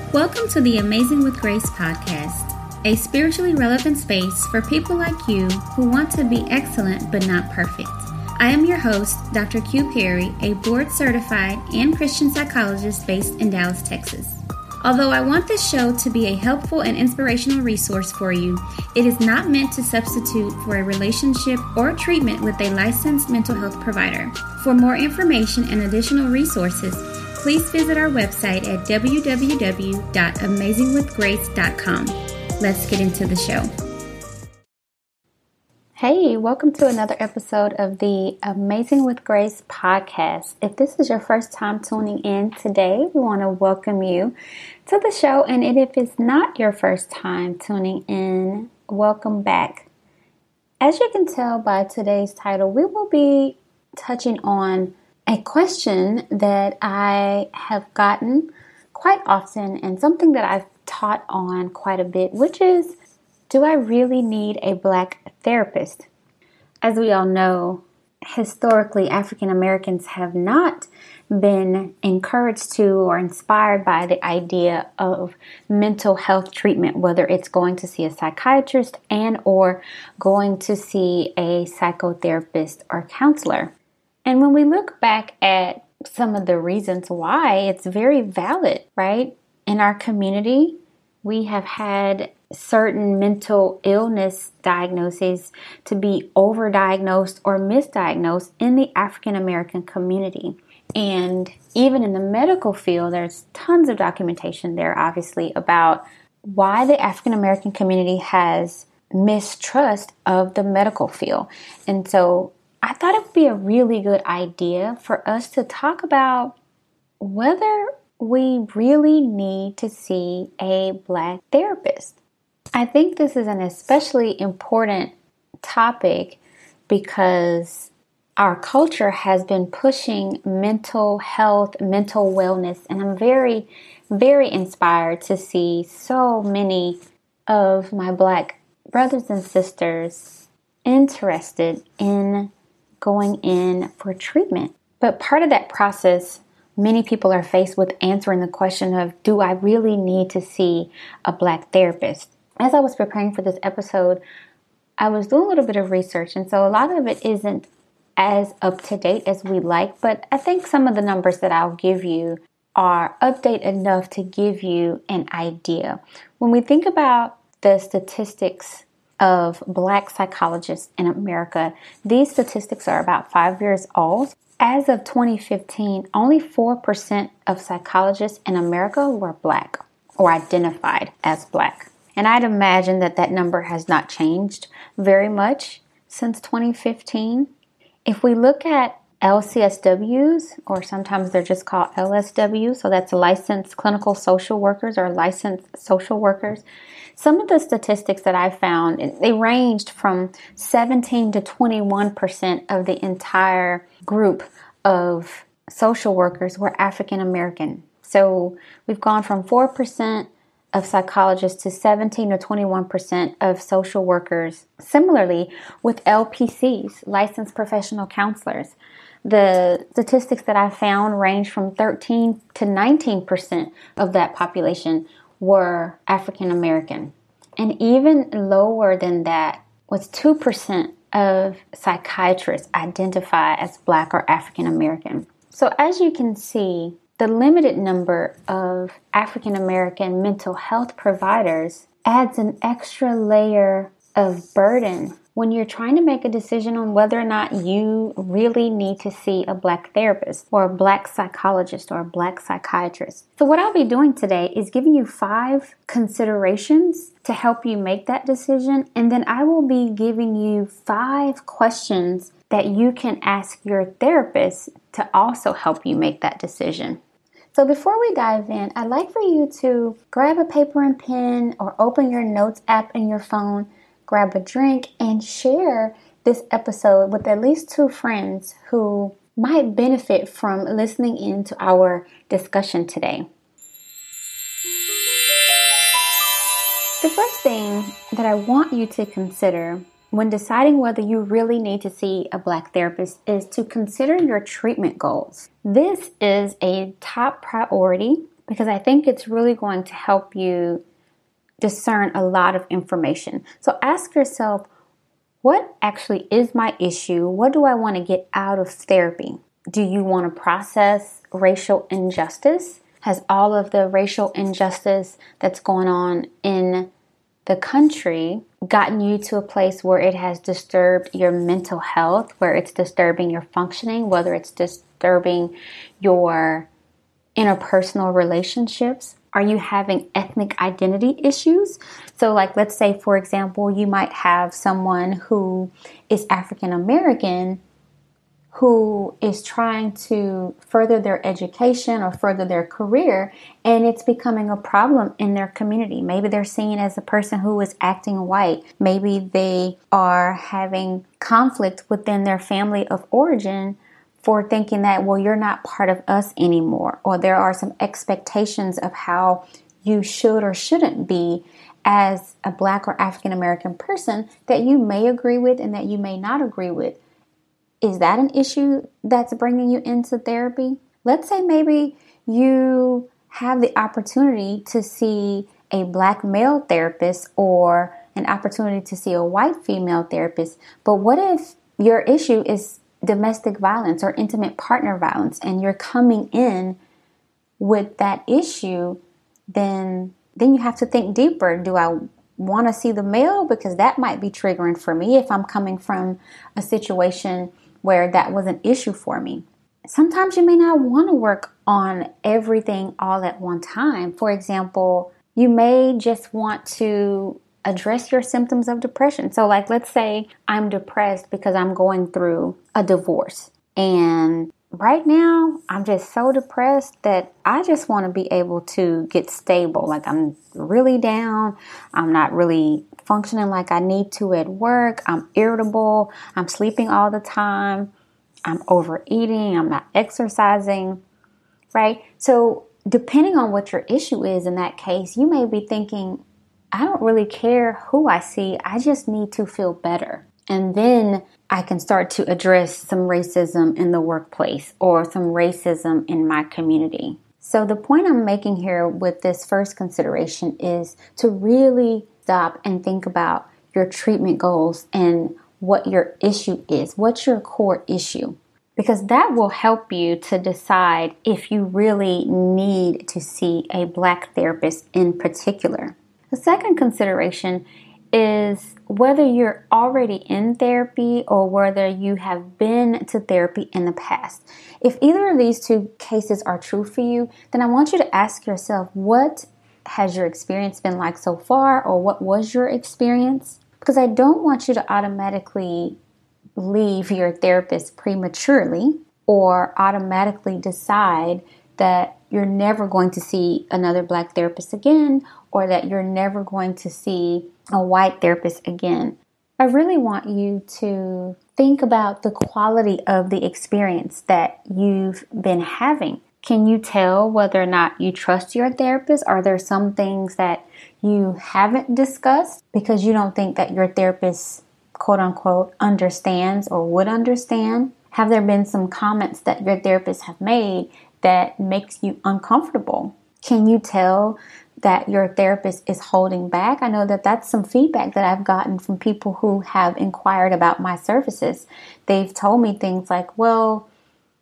Welcome to the Amazing with Grace podcast, a spiritually relevant space for people like you who want to be excellent but not perfect. I am your host, Dr. Q Perry, a board-certified and Christian psychologist based in Dallas, Texas. Although I want this show to be a helpful and inspirational resource for you, it is not meant to substitute for a relationship or treatment with a licensed mental health provider. For more information and additional resources, please visit our website at www.amazingwithgrace.com. Let's get into the show. Hey, welcome to another episode of the Amazing with Grace podcast. If this is your first time tuning in today, we want to welcome you to the show. And if it's not your first time tuning in, welcome back. As you can tell by today's title, we will be touching on a question that I have gotten quite often and something that I've taught on quite a bit, which is, do I really need a Black therapist? As we all know, historically, African Americans have not been encouraged to or inspired by the idea of mental health treatment, whether it's going to see a psychiatrist and or going to see a psychotherapist or counselor. And when we look back at some of the reasons why, it's very valid, right? In our community, we have had certain mental illness diagnoses to be overdiagnosed or misdiagnosed in the African American community. And even in the medical field, there's tons of documentation there, obviously, about why the African American community has mistrust of the medical field. And so I thought it would be a really good idea for us to talk about whether we really need to see a Black therapist. I think this is an especially important topic because our culture has been pushing mental health, mental wellness, and I'm very, very inspired to see so many of my Black brothers and sisters interested in going in for treatment. But part of that process, many people are faced with answering the question of, do I really need to see a Black therapist? As I was preparing for this episode, I was doing a little bit of research, and so a lot of it isn't as up to date as we like, but I think some of the numbers that I'll give you are update enough to give you an idea. When we think about the statistics of Black psychologists in America, these statistics are about 5 years old. As of 2015, only 4% of psychologists in America were Black or identified as Black. And I'd imagine that that number has not changed very much since 2015. If we look at LCSWs, or sometimes they're just called LSWs, so that's licensed clinical social workers or licensed social workers, some of the statistics that I found, they ranged from 17 to 21% of the entire group of social workers were African American. So we've gone from 4% of psychologists to 17 to 21% of social workers. Similarly, with LPCs, licensed professional counselors, the statistics that I found range from 13 to 19% of that population were African American. And even lower than that was 2% of psychiatrists identify as Black or African American. So as you can see, the limited number of African American mental health providers adds an extra layer of burden when you're trying to make a decision on whether or not you really need to see a Black therapist or a Black psychologist or a Black psychiatrist. So what I'll be doing today is giving you 5 considerations to help you make that decision. And then I will be giving you 5 questions that you can ask your therapist to also help you make that decision. So before we dive in, I'd like for you to grab a paper and pen or open your notes app in your phone, grab a drink, and share this episode with at least 2 friends who might benefit from listening into our discussion today. The first thing that I want you to consider when deciding whether you really need to see a Black therapist is to consider your treatment goals. This is a top priority because I think it's really going to help you discern a lot of information. So ask yourself, what actually is my issue? What do I want to get out of therapy? Do you want to process racial injustice? Has all of the racial injustice that's going on in the country gotten you to a place where it has disturbed your mental health, where it's disturbing your functioning, whether it's disturbing your interpersonal relationships? Are you having ethnic identity issues? So like, let's say, for example, you might have someone who is African American who is trying to further their education or further their career, and it's becoming a problem in their community. Maybe they're seen as a person who is acting white. Maybe they are having conflict within their family of origin for thinking that, well, you're not part of us anymore, or there are some expectations of how you should or shouldn't be as a Black or African American person that you may agree with and that you may not agree with. Is that an issue that's bringing you into therapy? Let's say maybe you have the opportunity to see a Black male therapist or an opportunity to see a white female therapist, but what if your issue is domestic violence or intimate partner violence, and you're coming in with that issue? Then you have to think deeper. Do I want to see the male? Because that might be triggering for me if I'm coming from a situation where that was an issue for me. Sometimes you may not want to work on everything all at one time. For example, you may just want to address your symptoms of depression. So like, let's say I'm depressed because I'm going through a divorce. And right now, I'm just so depressed that I just want to be able to get stable. Like, I'm really down. I'm not really functioning like I need to at work. I'm irritable. I'm sleeping all the time. I'm overeating. I'm not exercising, right? So depending on what your issue is in that case, you may be thinking, I don't really care who I see. I just need to feel better. And then I can start to address some racism in the workplace or some racism in my community. So the point I'm making here with this first consideration is to really stop and think about your treatment goals and what your issue is. What's your core issue? Because that will help you to decide if you really need to see a Black therapist in particular. The second consideration is whether you're already in therapy or whether you have been to therapy in the past. If either of these two cases are true for you, then I want you to ask yourself, what has your experience been like so far, or what was your experience? Because I don't want you to automatically leave your therapist prematurely or automatically decide that you're never going to see another Black therapist again, or that you're never going to see a white therapist again. I really want you to think about the quality of the experience that you've been having. Can you tell whether or not you trust your therapist? Are there some things that you haven't discussed because you don't think that your therapist, quote unquote, understands or would understand? Have there been some comments that your therapist have made that makes you uncomfortable? Can you tell that your therapist is holding back? I know that that's some feedback that I've gotten from people who have inquired about my services. They've told me things like, well,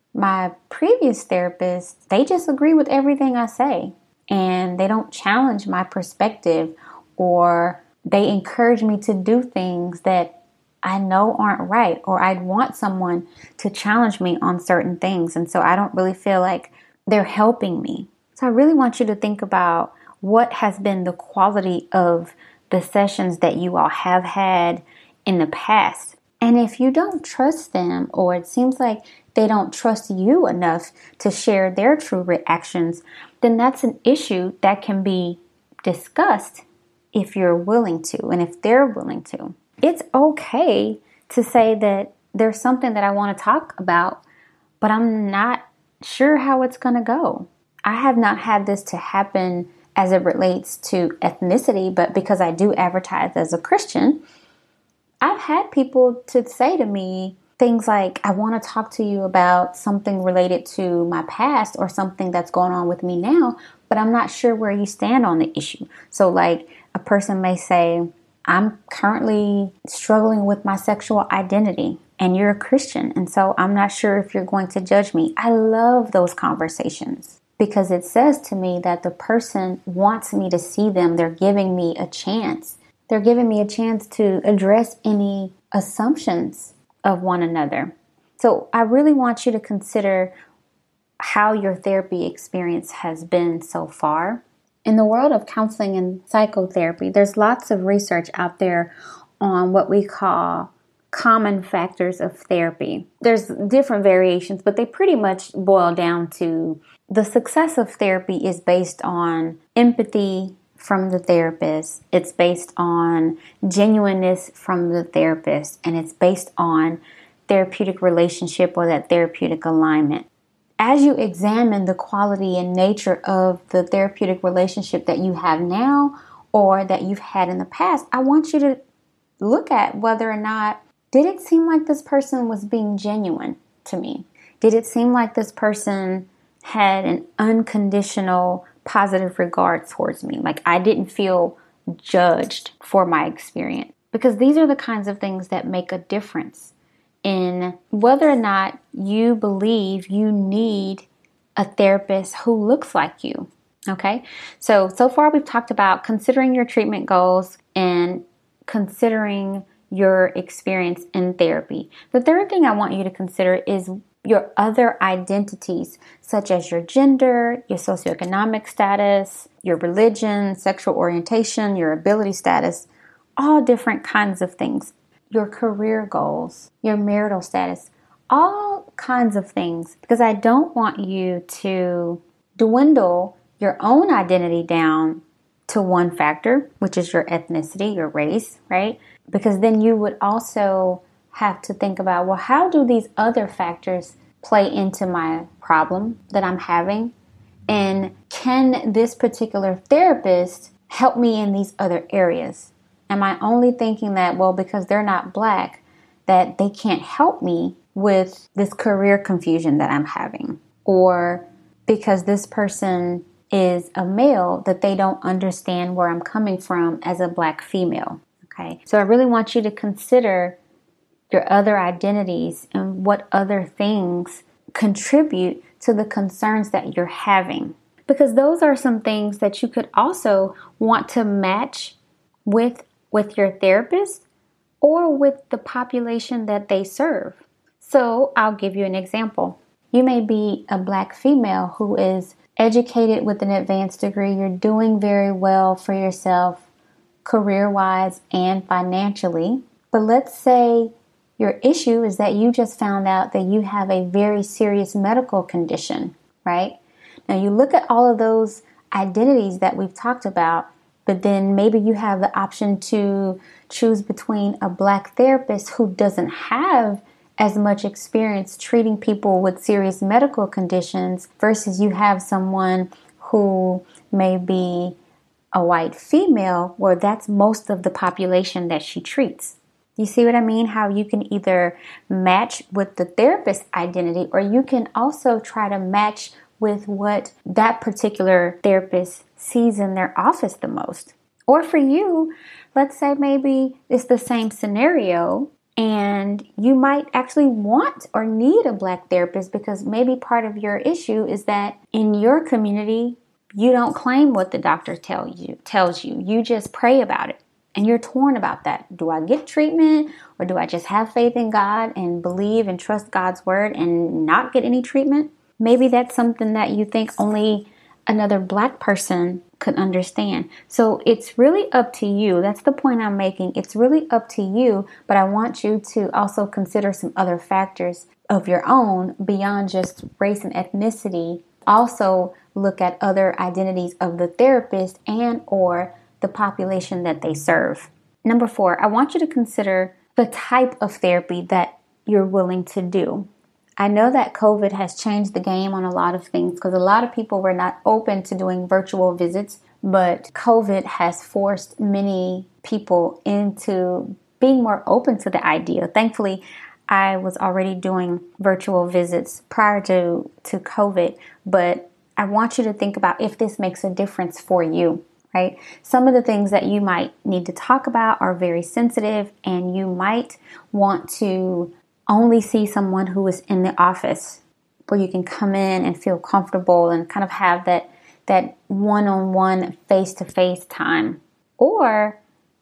my previous therapist, they just agree with everything I say, and they don't challenge my perspective, or they encourage me to do things that I know aren't right, or I'd want someone to challenge me on certain things. And so I don't really feel like they're helping me. So I really want you to think about what has been the quality of the sessions that you all have had in the past. And if you don't trust them, or it seems like they don't trust you enough to share their true reactions, then that's an issue that can be discussed if you're willing to, and if they're willing to. It's okay to say that there's something that I want to talk about, but I'm not sure how it's going to go. I have not had this to happen as it relates to ethnicity, but because I do advertise as a Christian, I've had people to say to me things like, I want to talk to you about something related to my past or something that's going on with me now, but I'm not sure where you stand on the issue. So like a person may say, I'm currently struggling with my sexual identity, and you're a Christian, and so I'm not sure if you're going to judge me. I love those conversations because it says to me that the person wants me to see them. They're giving me a chance. They're giving me a chance to address any assumptions of one another. So I really want you to consider how your therapy experience has been so far. In the world of counseling and psychotherapy, there's lots of research out there on what we call common factors of therapy. There's different variations, but they pretty much boil down to the success of therapy is based on empathy from the therapist. It's based on genuineness from the therapist, and it's based on therapeutic relationship or that therapeutic alignment. As you examine the quality and nature of the therapeutic relationship that you have now or that you've had in the past, I want you to look at whether or not, did it seem like this person was being genuine to me? Did it seem like this person had an unconditional positive regard towards me? Like I didn't feel judged for my experience? Because these are the kinds of things that make a difference in whether or not you believe you need a therapist who looks like you. Okay? So far we've talked about considering your treatment goals and considering your experience in therapy. The third thing I want you to consider is your other identities, such as your gender, your socioeconomic status, your religion, sexual orientation, your ability status, all different kinds of things. Your career goals, your marital status, all kinds of things. Because I don't want you to dwindle your own identity down to one factor, which is your ethnicity, your race, right? Because then you would also have to think about, well, how do these other factors play into my problem that I'm having? And can this particular therapist help me in these other areas? Am I only thinking that, well, because they're not black, that they can't help me with this career confusion that I'm having? Or because this person is a male, that they don't understand where I'm coming from as a black female? Okay. So I really want you to consider your other identities and what other things contribute to the concerns that you're having. Because those are some things that you could also want to match with your therapist or with the population that they serve. So I'll give you an example. You may be a black female who is educated with an advanced degree. You're doing very well for yourself, career-wise and financially. But let's say your issue is that you just found out that you have a very serious medical condition, right? Now you look at all of those identities that we've talked about, but then maybe you have the option to choose between a black therapist who doesn't have as much experience treating people with serious medical conditions versus you have someone who may be a white female where that's most of the population that she treats. You see what I mean? How you can either match with the therapist identity or you can also try to match with what that particular therapist sees in their office the most. Or for you, let's say maybe it's the same scenario and you might actually want or need a black therapist because maybe part of your issue is that in your community, you don't claim what the doctor tells you. You just pray about it. And you're torn about that. Do I get treatment or do I just have faith in God and believe and trust God's word and not get any treatment? Maybe that's something that you think only another black person could understand. So it's really up to you. That's the point I'm making. It's really up to you, but I want you to also consider some other factors of your own beyond just race and ethnicity. Also look at other identities of the therapist and or the population that they serve. Number 4, I want you to consider the type of therapy that you're willing to do. I know that COVID has changed the game on a lot of things because a lot of people were not open to doing virtual visits, but COVID has forced many people into being more open to the idea. Thankfully, I was already doing virtual visits prior to COVID, but I want you to think about if this makes a difference for you, right? Some of the things that you might need to talk about are very sensitive, and you might want to only see someone who is in the office where you can come in and feel comfortable and kind of have that one-on-one face-to-face time. Or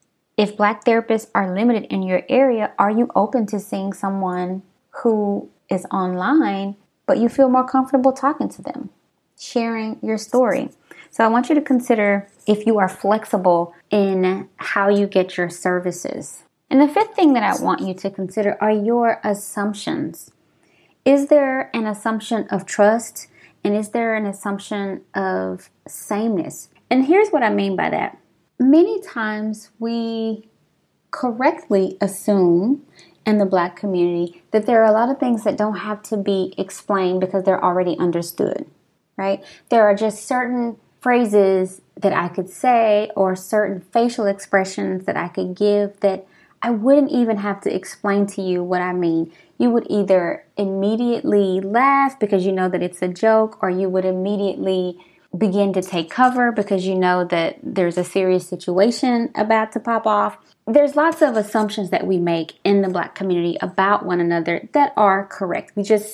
if Black therapists are limited in your area, are you open to seeing someone who is online, but you feel more comfortable talking to them, sharing your story? So I want you to consider if you are flexible in how you get your services. And the fifth thing that I want you to consider are your assumptions. Is there an assumption of trust? And is there an assumption of sameness? And here's what I mean by that. Many times we correctly assume in the Black community that there are a lot of things that don't have to be explained because they're already understood, right? There are just certain phrases that I could say or certain facial expressions that I could give that I wouldn't even have to explain to you what I mean. You would either immediately laugh because you know that it's a joke, or you would immediately begin to take cover because you know that there's a serious situation about to pop off. There's lots of assumptions that we make in the Black community about one another that are correct.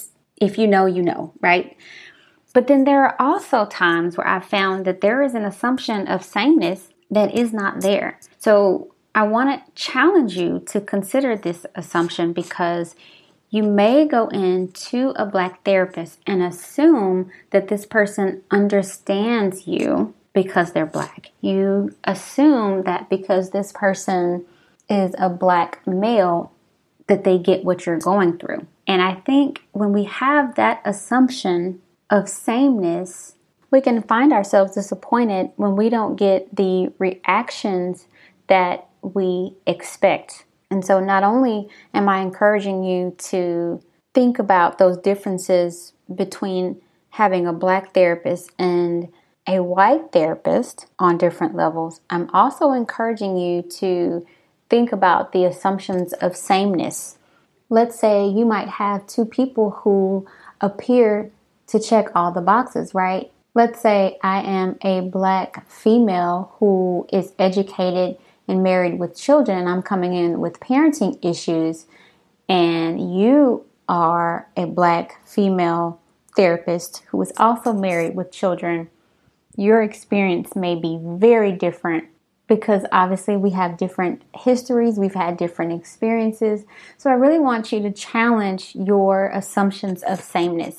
If you know, you know, right? But then there are also times where I've found that there is an assumption of sameness that is not there. So I want to challenge you to consider this assumption, because you may go into a Black therapist and assume that this person understands you because they're Black. You assume that because this person is a Black male, that they get what you're going through. And I think when we have that assumption of sameness, we can find ourselves disappointed when we don't get the reactions that we expect. And so not only am I encouraging you to think about those differences between having a Black therapist and a white therapist on different levels, I'm also encouraging you to think about the assumptions of sameness. Let's say you might have two people who appear to check all the boxes, right? Let's say I am a Black female who is educated and married with children, and I'm coming in with parenting issues, and you are a Black female therapist who is also married with children. Your experience may be very different because obviously we have different histories, we've had different experiences. So I really want you to challenge your assumptions of sameness.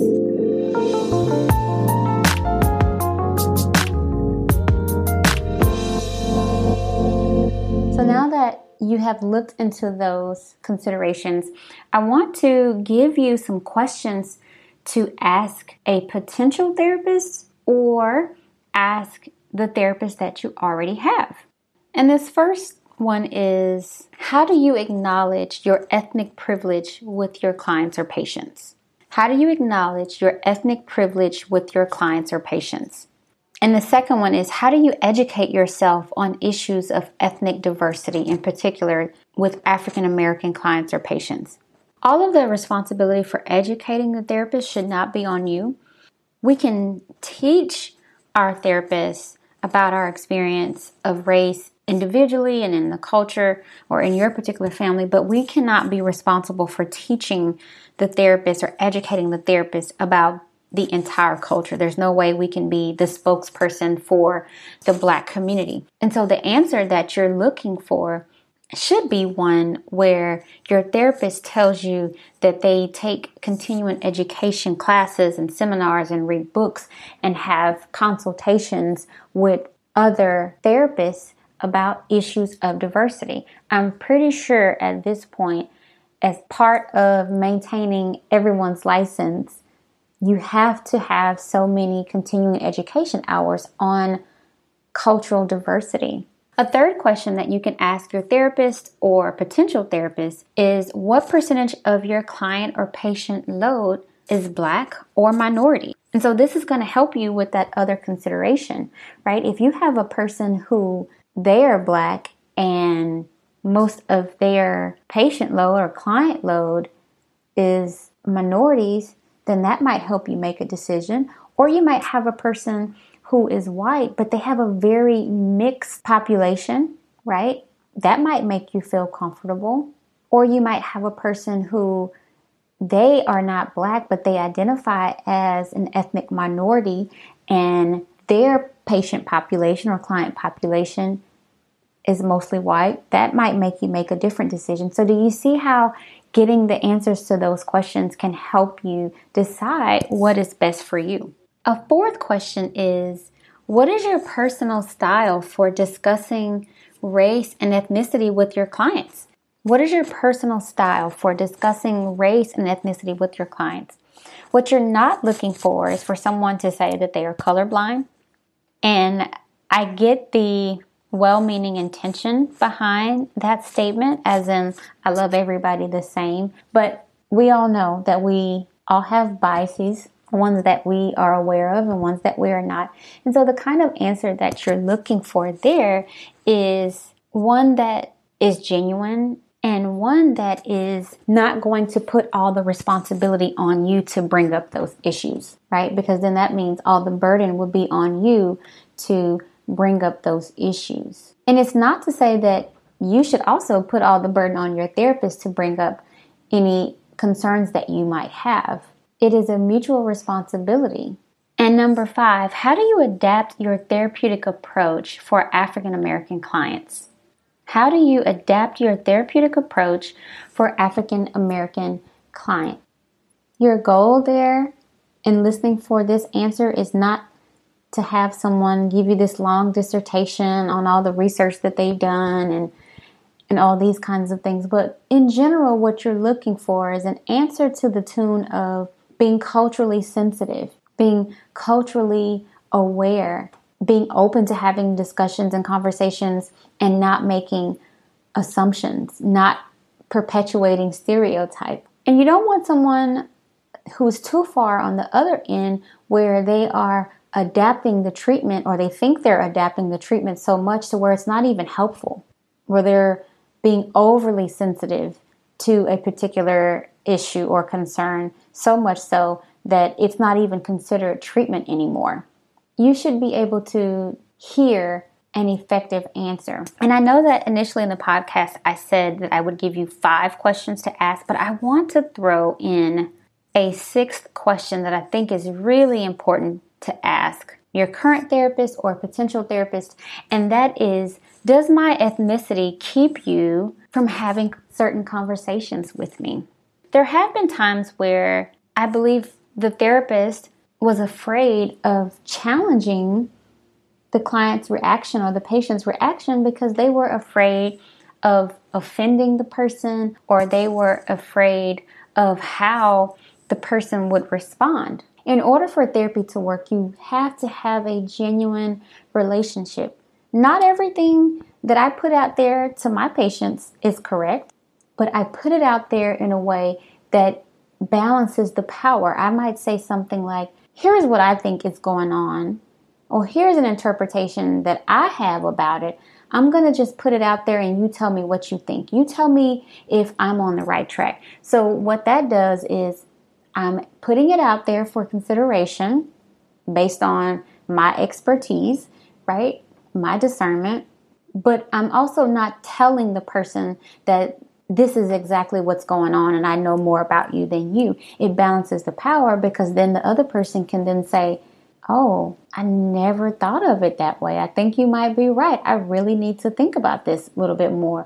So now that you have looked into those considerations, I want to give you some questions to ask a potential therapist or ask the therapist that you already have. And this first one is, how do you acknowledge your ethnic privilege with your clients or patients? How do you acknowledge your ethnic privilege with your clients or patients? And the second one is, how do you educate yourself on issues of ethnic diversity, in particular with African American clients or patients? All of the responsibility for educating the therapist should not be on you. We can teach our therapists about our experience of race individually and in the culture or in your particular family, but we cannot be responsible for teaching the therapist or educating the therapist about the entire culture. There's no way we can be the spokesperson for the Black community. And so the answer that you're looking for should be one where your therapist tells you that they take continuing education classes and seminars and read books and have consultations with other therapists about issues of diversity. I'm pretty sure at this point, as part of maintaining everyone's license, you have to have so many continuing education hours on cultural diversity. A third question that you can ask your therapist or potential therapist is, what percentage of your client or patient load is Black or minority? And so this is going to help you with that other consideration, right? If you have a person who they are Black and most of their patient load or client load is minorities, then that might help you make a decision. Or you might have a person who is white, but they have a very mixed population, right? That might make you feel comfortable. Or you might have a person who they are not black, but they identify as an ethnic minority, and their patient population or client population is mostly white. That might make you make a different decision. So do you see how getting the answers to those questions can help you decide what is best for you? A fourth question is, what is your personal style for discussing race and ethnicity with your clients? What is your personal style for discussing race and ethnicity with your clients? What you're not looking for is for someone to say that they are colorblind. And I get the well-meaning intention behind that statement, as in, I love everybody the same. But we all know that we all have biases, ones that we are aware of and ones that we are not. And so the kind of answer that you're looking for there is one that is genuine and one that is not going to put all the responsibility on you to bring up those issues, right? Because then that means all the burden will be on you to bring up those issues. And it's not to say that you should also put all the burden on your therapist to bring up any concerns that you might have. It is a mutual responsibility. And number 5, how do you adapt your therapeutic approach for African American clients? How do you adapt your therapeutic approach for African American clients? Your goal there in listening for this answer is not to have someone give you this long dissertation on all the research that they've done and all these kinds of things. But in general, what you're looking for is an answer to the tune of being culturally sensitive, being culturally aware, being open to having discussions and conversations and not making assumptions, not perpetuating stereotype. And you don't want someone who's too far on the other end where they are adapting the treatment, or they think they're adapting the treatment so much to where it's not even helpful, where they're being overly sensitive to a particular issue or concern, so much so that it's not even considered treatment anymore. You should be able to hear an effective answer. And I know that initially in the podcast, I said that I would give you 5 questions to ask, but I want to throw in a 6th question that I think is really important to ask your current therapist or potential therapist, and that is, does my ethnicity keep you from having certain conversations with me? There have been times where I believe the therapist was afraid of challenging the client's reaction or the patient's reaction because they were afraid of offending the person, or they were afraid of how the person would respond. In order for therapy to work, you have to have a genuine relationship. Not everything that I put out there to my patients is correct, but I put it out there in a way that balances the power. I might say something like, here's what I think is going on, or here's an interpretation that I have about it. I'm going to just put it out there and you tell me what you think. You tell me if I'm on the right track. So what that does is I'm putting it out there for consideration based on my expertise, right? My discernment. But I'm also not telling the person that this is exactly what's going on and I know more about you than you. It balances the power, because then the other person can then say, oh, I never thought of it that way. I think you might be right. I really need to think about this a little bit more.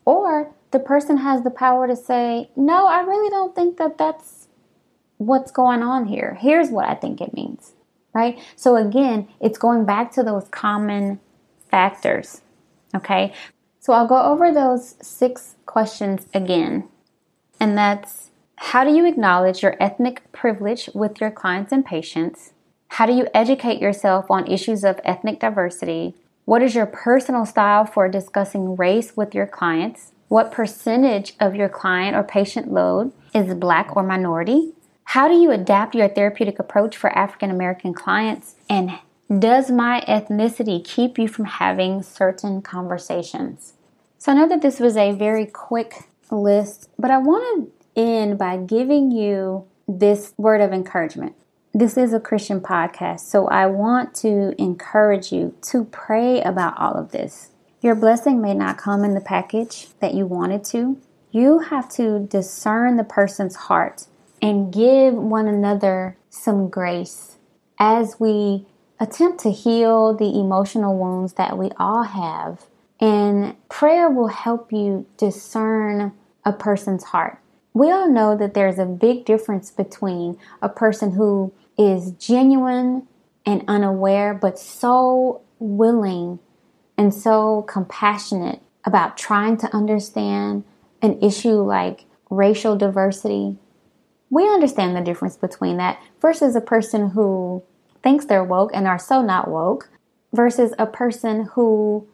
Or the person has the power to say, no, I really don't think that that's what's going on here. Here's what I think it means, right? So again, it's going back to those common factors, okay? So I'll go over those 6 questions again. And that's, how do you acknowledge your ethnic privilege with your clients and patients? How do you educate yourself on issues of ethnic diversity? What is your personal style for discussing race with your clients? What percentage of your client or patient load is Black or minority? How do you adapt your therapeutic approach for African American clients? And does my ethnicity keep you from having certain conversations? So I know that this was a very quick list, but I want to end by giving you this word of encouragement. This is a Christian podcast, so I want to encourage you to pray about all of this. Your blessing may not come in the package that you wanted to. You have to discern the person's heart and give one another some grace as we attempt to heal the emotional wounds that we all have. And prayer will help you discern a person's heart. We all know that there's a big difference between a person who is genuine and unaware, but so willing and so compassionate about trying to understand an issue like racial diversity. We understand the difference between that versus a person who thinks they're woke and are so not woke versus a person who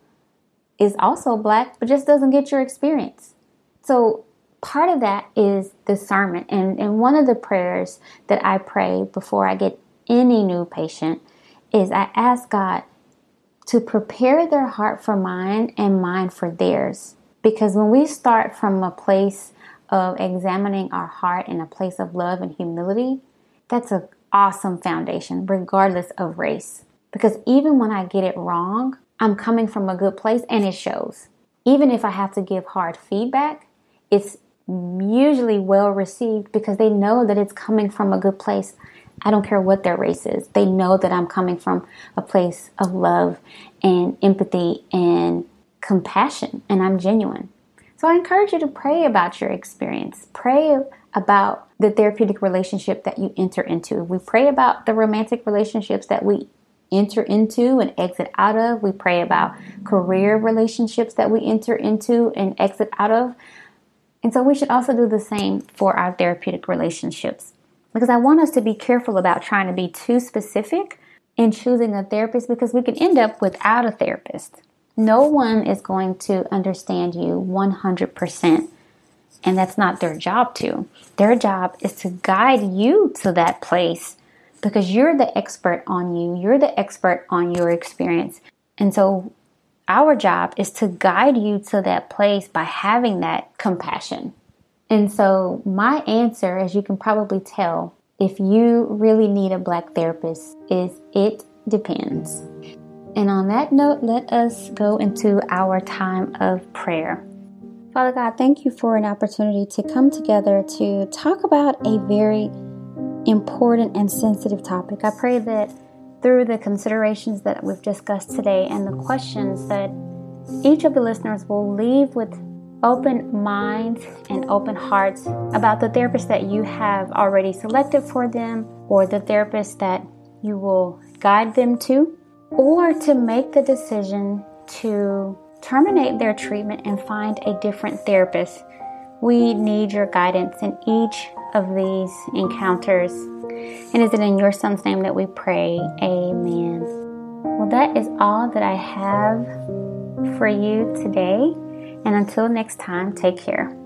is also Black but just doesn't get your experience. So part of that is discernment. And one of the prayers that I pray before I get any new patient is I ask God to prepare their heart for mine and mine for theirs. Because when we start from a place of examining our heart in a place of love and humility, that's an awesome foundation, regardless of race. Because even when I get it wrong, I'm coming from a good place and it shows. Even if I have to give hard feedback, it's usually well received because they know that it's coming from a good place. I don't care what their race is. They know that I'm coming from a place of love and empathy and compassion, and I'm genuine. So I encourage you to pray about your experience. Pray about the therapeutic relationship that you enter into. We pray about the romantic relationships that we enter into and exit out of. We pray about career relationships that we enter into and exit out of. And so we should also do the same for our therapeutic relationships. Because I want us to be careful about trying to be too specific in choosing a therapist because we can end up without a therapist. No one is going to understand you 100%, and that's not their job to. Their job is to guide you to that place because you're the expert on you. You're the expert on your experience. And so our job is to guide you to that place by having that compassion. And so my answer, as you can probably tell, if you really need a Black therapist, is it depends. And on that note, let us go into our time of prayer. Father God, thank you for an opportunity to come together to talk about a very important and sensitive topic. I pray that through the considerations that we've discussed today and the questions that each of the listeners will leave with open minds and open hearts about the therapist that you have already selected for them or the therapist that you will guide them to, or to make the decision to terminate their treatment and find a different therapist. We need your guidance in each of these encounters. And is it in your Son's name that we pray? Amen. Well, that is all that I have for you today. And until next time, take care.